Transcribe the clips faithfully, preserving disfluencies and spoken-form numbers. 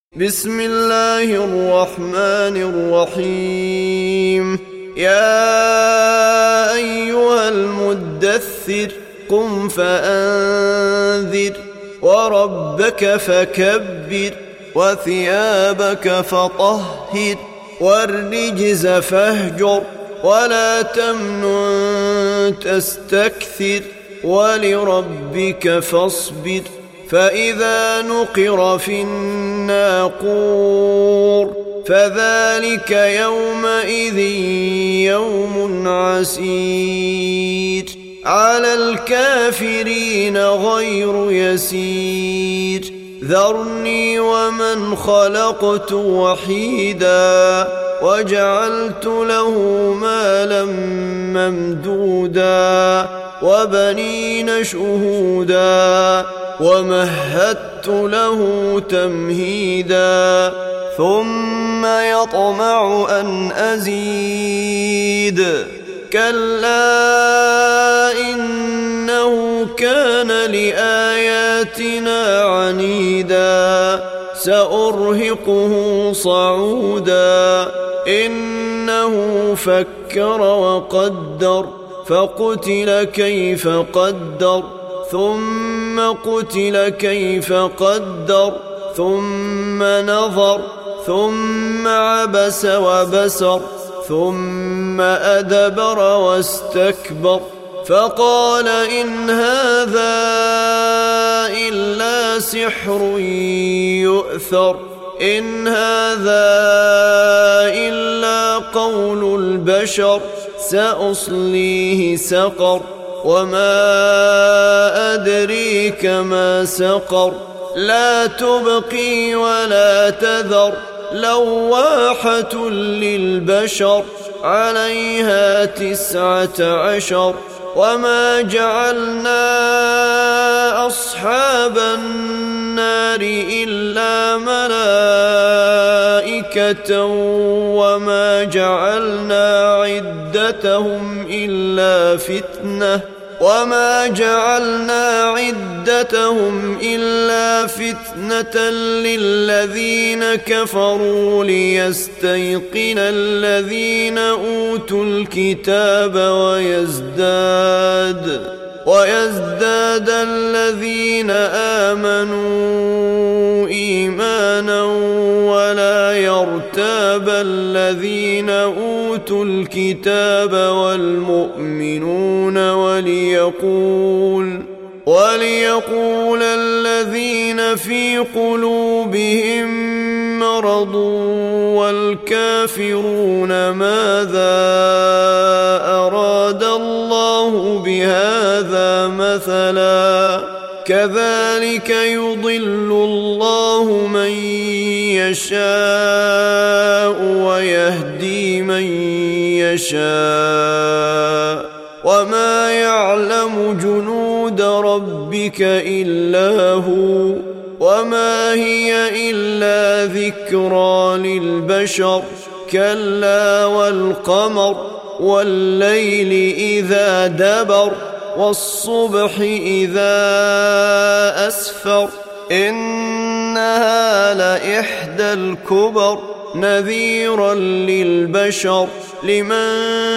بسم الله الرحمن الرحيم. يا أيها المدثر قم فأنذر وربك فكبر وثيابك فطهر والرجز فاهجر ولا تمنن تستكثر ولربك فاصبر فإذا نقر في الناقور فذلك يومئذ يوم عسير على الكافرين غير يسير ذرني ومن خلقت وحيدا وجعلت له مالا ممدودا وبنين شهودا ومهدت له تمهيدا ثم يطمع أن أزيد كلا إنه كان لآياتنا عنيدا سأرهقه صعودا إنه فكر وقدر فقتل كيف قدر ثم قتل كيف قدر ثم نظر ثم عبس وبسر ثم أدبر واستكبر فقال إن هذا إلا سحر يؤثر إن هذا إلا قول البشر سأصليه سقر وما أدريك ما سقر لا تبقي ولا تذر لواحة للبشر عليها تسعة عشر وما جعلنا أصحاب النار إلا ملائكة وما جعلنا عدتهم إلا فتنة وما جعلنا عدتهم إلا فتنة للذين كفروا ليستيقن الذين أوتوا الكتاب ويزداد ويزداد الذين آمنوا إيمانا ولا يرتاب الذين أوتوا الكتاب والمؤمنون وليقول وليقول الذين في قلوبهم مرض والكافرون ماذا أراد الله بهذا مثلا كذلك يضل الله من يشاء ويهدي من يشاء وما يعلم جنود ربك إلا هو وما هي إلا ذكرى للبشر كلا والقمر والليل إذا دبر والصبح إذا أسفر إنها لإحدى الكبر نذيرا للبشر لمن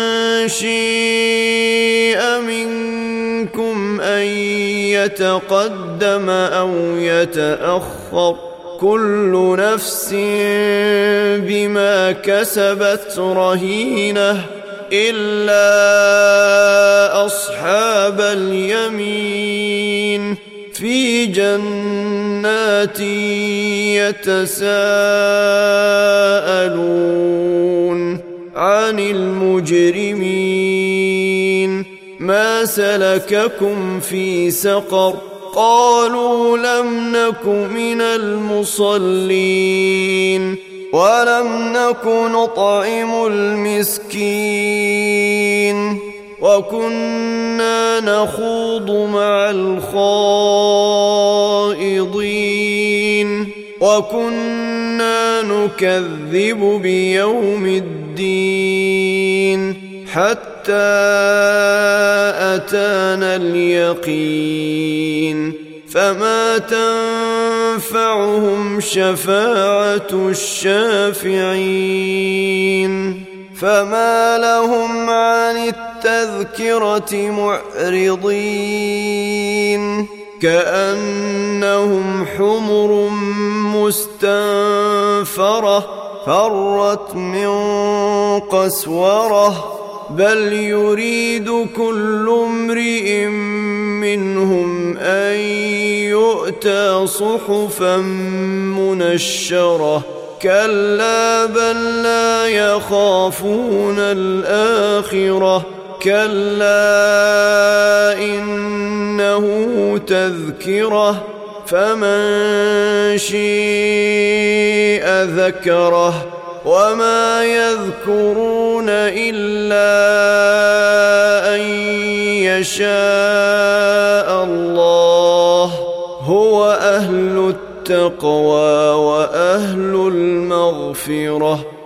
شيء منكم أن يتقدم أو يتأخر كل نفس بما كسبت رهينة إلا أصحاب اليمين في جنات يتساءلون عن المجرمين ما سلككم في سقر قالوا لم نك من المصلين ولم نك نطعم المسكين وكنا نخوض مع الخائضين وكنا نكذب بيوم الدين حتى أتانا اليقين فما تنفعهم شفاعة الشافعين فما لهم عن التذكرة معرضين كأنهم حمر مستنفرة فرت من قسورة بل يريد كل امرئ منهم أن يؤتى صحفا منشرة كلا بل لا يخافون الآخرة كلا إنه تذكرة فمن شيء ذكره وما يذكرون إلا أن يشاء الله هو أهل التقوى وأهل المغفرة